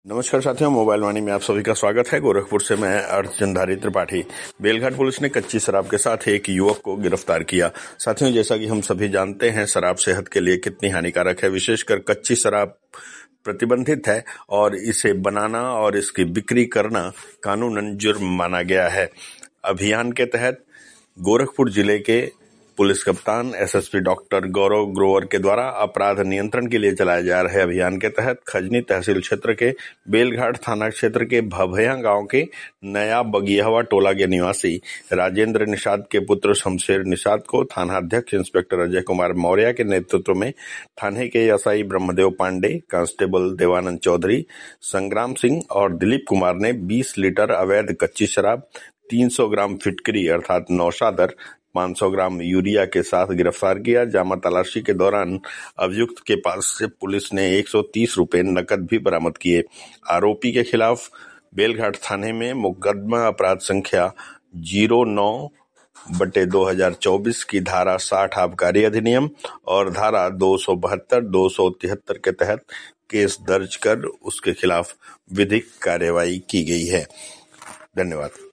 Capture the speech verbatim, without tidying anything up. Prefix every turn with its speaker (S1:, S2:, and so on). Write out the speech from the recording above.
S1: नमस्कार साथियों, मोबाइल वाणी में आप सभी का स्वागत है। गोरखपुर से मैं अर्चनधारी त्रिपाठी। बेलघाट पुलिस ने कच्ची शराब के साथ एक युवक को गिरफ्तार किया। साथियों, जैसा कि हम सभी जानते हैं, शराब सेहत के लिए कितनी हानिकारक है। विशेषकर कच्ची शराब प्रतिबंधित है और इसे बनाना और इसकी बिक्री करना कानूनन जुर्म माना गया है। अभियान के तहत गोरखपुर जिले के पुलिस कप्तान एसएसपी डॉक्टर गौरव ग्रोवर के द्वारा अपराध नियंत्रण के लिए चलाए जा रहे अभियान के तहत खजनी तहसील क्षेत्र के बेलघाट थाना क्षेत्र के भभया गांव के नया बगियावा टोला के निवासी राजेंद्र निषाद के पुत्र शमशेर निषाद को थाना अध्यक्ष इंस्पेक्टर अजय कुमार मौर्य के नेतृत्व में थाने के एसआई ब्रह्मदेव पांडे, कांस्टेबल देवानंद चौधरी, संग्राम सिंह और दिलीप कुमार ने बीस लीटर अवैध कच्ची शराब, तीन सौ ग्राम फिटकरी अर्थात नौशादर, पाँच सौ ग्राम यूरिया के साथ गिरफ्तार किया। जामा तलाशी के दौरान अभियुक्त के पास से पुलिस ने एक सौ तीस रुपए नकद भी बरामद किए। आरोपी के खिलाफ बेलघाट थाने में मुकदमा अपराध संख्या जीरो नौ बटे दो हजार चौबीस की धारा साठ आबकारी अधिनियम और धारा दो सौ बहत्तर दो सौ तिहत्तर के तहत केस दर्ज कर उसके खिलाफ विधिक कार्रवाई की गई है। धन्यवाद।